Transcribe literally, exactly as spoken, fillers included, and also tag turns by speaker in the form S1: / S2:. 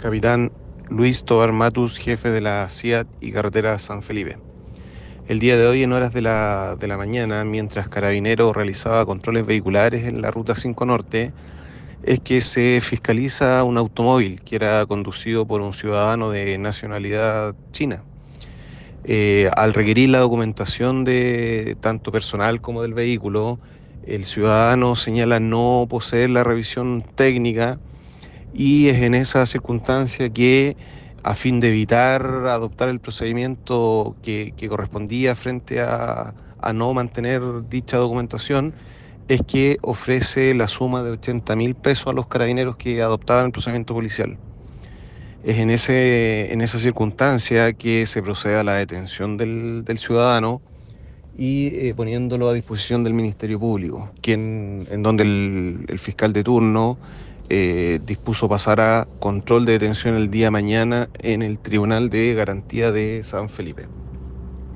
S1: Capitán Luis Tobar Matus, jefe de la C I A T y carretera San Felipe. El día de hoy, en horas de la, de la mañana, mientras Carabinero realizaba controles vehiculares en la Ruta cinco Norte, es que se fiscaliza un automóvil que era conducido por un ciudadano de nacionalidad china. Eh, al requerir la documentación de tanto personal como del vehículo, el ciudadano señala no poseer la revisión técnica y es en esa circunstancia que, a fin de evitar adoptar el procedimiento que, que correspondía frente a, a no mantener dicha documentación, es que ofrece la suma de ochenta mil pesos a los carabineros que adoptaban el procedimiento policial. Es en, ese, en esa circunstancia que se procede a la detención del, del ciudadano y eh, poniéndolo a disposición del Ministerio Público, quien, en donde el, el fiscal de turno eh, dispuso pasar a control de detención el día mañana en el Tribunal de Garantía de San Felipe.